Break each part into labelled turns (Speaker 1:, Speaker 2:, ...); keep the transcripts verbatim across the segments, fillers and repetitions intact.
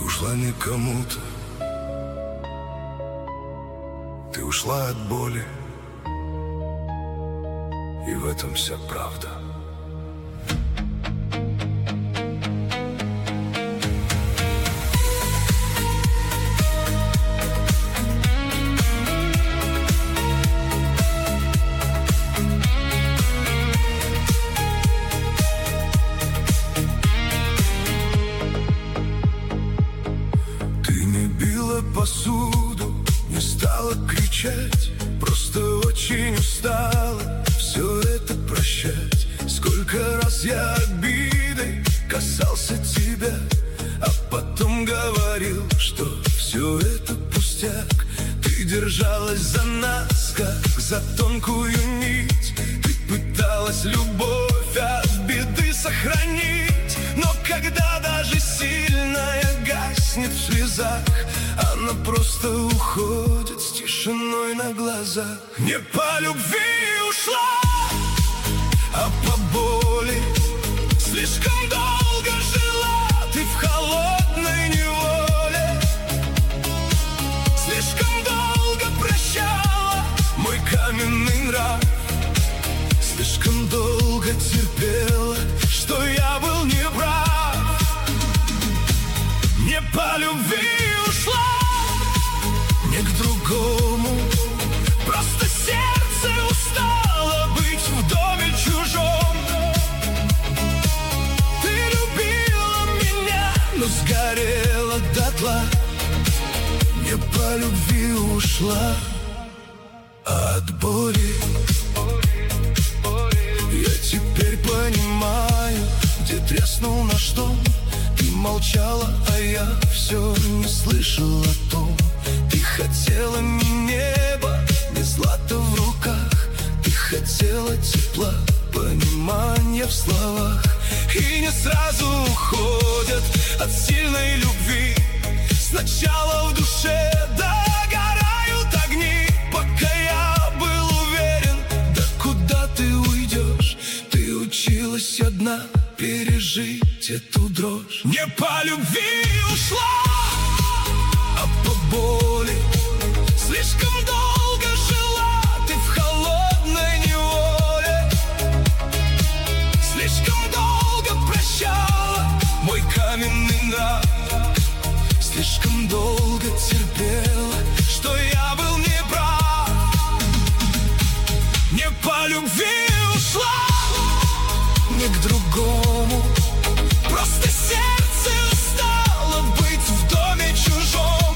Speaker 1: ушла не кому-то, ты ушла от боли, и в этом вся правда.
Speaker 2: Посуду, не стала кричать, просто очень устала все это прощать. Сколько раз я обидой касался тебя, а потом говорил, что все это пустяк. Ты держалась за нас, как за тонкую нить. Ты пыталась любовь от беды сохранить, но когда даже сильная гаснет в слезах, она просто уходит с тишиной на глазах. Не по любви ушла, а по боли. Слишком долго жила ты в холодной неволе. Слишком долго прощала мой каменный нрав. Слишком долго терпела, что я был неправ. Не по любви ушла, не к другому, просто сердце устало быть в доме чужом. Ты любила меня, но сгорела дотла. Не по любви ушла, а от боли. Я теперь понимаю, где треснул наш дом. Ты молчала, а я все не слышал о том. Ты хотела не небо, не злато в руках. Ты хотела тепла, понимания в словах. И не сразу уходят от сильной любви. Сначала в душе догорают огни, пока я был уверен, да куда ты уйдешь. Ты училась одна пережить эту дрожь. Не по любви ушла, а по боли. Слишком долго жила ты в холодной неволе. Слишком долго прощала мой каменный нрав. Слишком долго терпела, что я был неправ. Не по любви ушла, не к другому, просто сердце устало быть в доме чужом.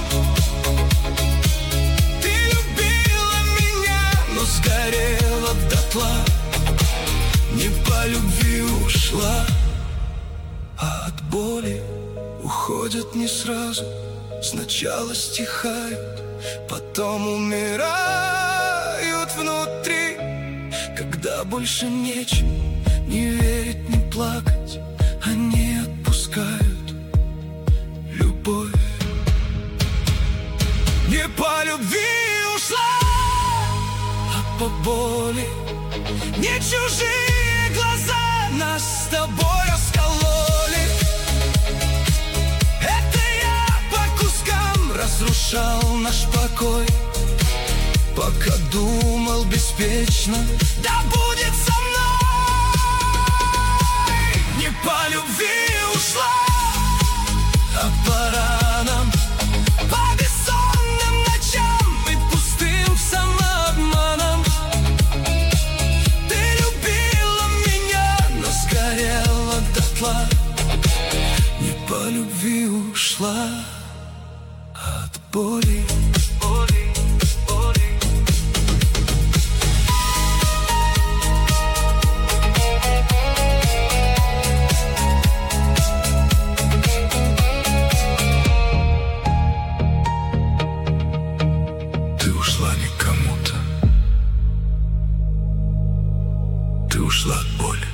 Speaker 2: Ты любила меня, но сгорела дотла. Не по любви ушла, а от боли уходят не сразу. Сначала стихают, потом умирают внутри. Когда больше нечем не верить, не плакать, они отпускают любовь. Не по любви ушла, а по боли. Не чужие глаза нас с тобой раскололи. Это я по кускам разрушал наш покой, пока думал беспечно, да будет со мной. Не по любви ушла, а по ранам, по бессонным ночам и пустым самообманом. Ты любила меня, но сгорела дотла. Не по любви ушла, а от боли. Ты ушла от боли.